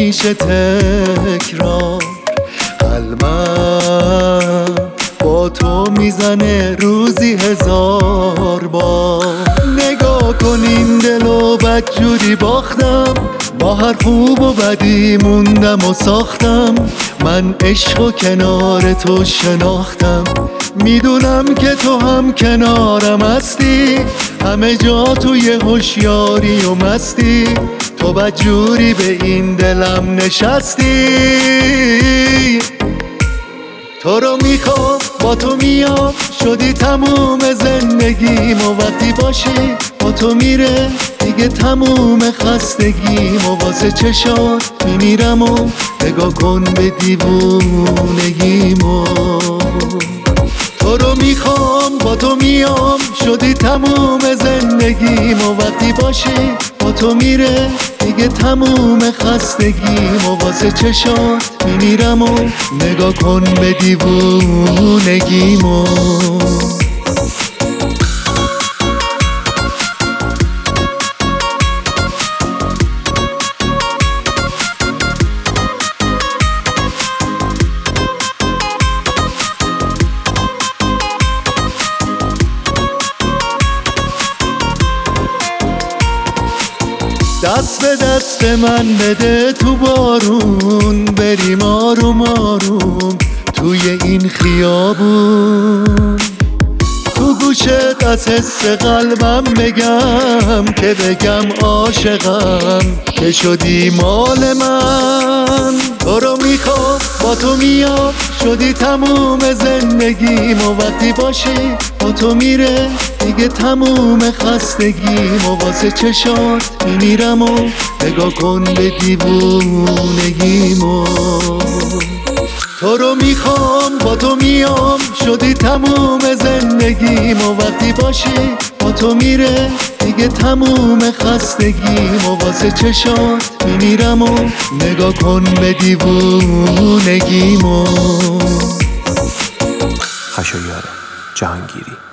همیشه تکرار. قلبم با تو میزنه روزی 1000 بار. نگاه کن این دلو بدجوری باختم، با هر خوب و بدی موندم و ساختم. من عشق و کنار تو شناختم، میدونم که تو هم کنارم هستی. همه جا توی هوشیاری و مستی، تو بدجوری به این دلم نشستی. تو رو میخوام با تو میام، شدی تموم زندگیم و وقتی باشی با تو میره دیگه تموم خستگیم. و واسه چشات میمیرم و نگاه کن به دیوونگیم. تو رو میخوام با تو میام، شدی تموم زندگیم و وقتی باشی با تو میره دیگه تموم خستگیم. و واسه چشات میمیرم و نگاه کن به دیوونگیم. دست به دست من بده تو بارون، بریم آروم آروم توی این خیابون. تو گوشت از حس قلبم بگم که بگم عاشقم که شدی مال من. تو رو میخوام با تو میام، شدی تموم زندگیم و وقتی باشی با تو میره دیگه تموم خستگیم. و واسه چشات میمیرم و نگاه کن به دیوونگیم. تو رو میخوام با تو میام، شدی تموم زندگیم و وقتی باشی با تو میره دیگه تموم خستگیم. و واسه چشات میمیرم و نگاه کن به دیوونگیم. خشایار جهانگیری.